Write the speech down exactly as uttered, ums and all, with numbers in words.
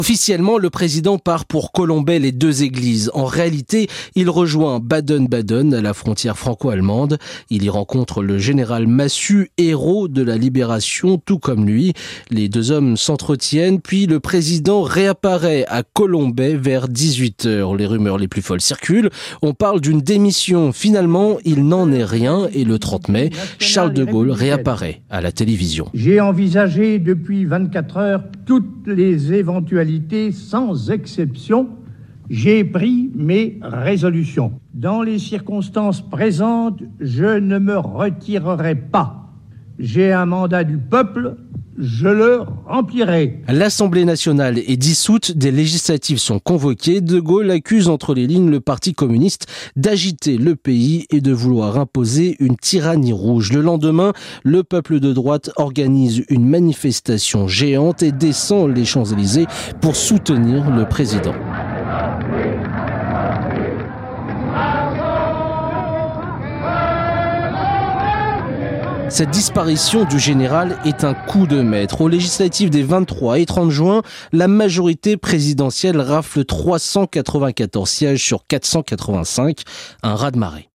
Officiellement, le président part pour Colombey les deux églises. En réalité, il rejoint Baden-Baden à la frontière franco-allemande. Il y rencontre le général Massu, héros de la libération, tout comme lui. Les deux hommes s'entretiennent, puis le président réapparaît à Colombey vers dix-huit heures. Les rumeurs les plus folles circulent. On parle d'une démission. Finalement, il n'en est rien et le trente mai, Charles de Gaulle réapparaît à la télévision. J'ai envisagé depuis vingt-quatre heures toutes les éventualités sans exception. J'ai pris mes résolutions. Dans les circonstances présentes, je ne me retirerai pas. J'ai un mandat du peuple, je le remplirai. L'Assemblée nationale est dissoute, des législatives sont convoquées. De Gaulle accuse entre les lignes le Parti communiste d'agiter le pays et de vouloir imposer une tyrannie rouge. Le lendemain, le peuple de droite organise une manifestation géante et descend les Champs-Élysées pour soutenir le président. Cette disparition du général est un coup de maître. Aux législatives des vingt-trois et trente juin, la majorité présidentielle rafle trois cent quatre-vingt-quatorze sièges sur quatre cent quatre-vingt-cinq, un raz-de-marée.